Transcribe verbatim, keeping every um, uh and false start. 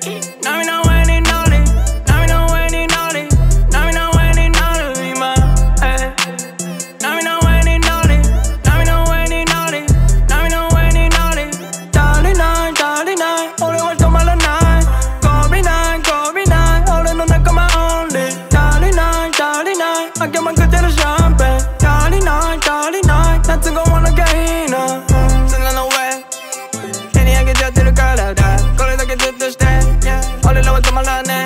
波の上に乗り波の上に乗り波の上に乗る今波の上に乗り波の上に乗り波の上に乗り足りない足りない俺は止まらないこびないこびない俺の仲間オンリー足りない足りない開けまくってるシャンペン足りない足りない夏が終わなきゃいいな砂の上手に上げちゃってるからだこれだけずっとして俺らは止まらねえ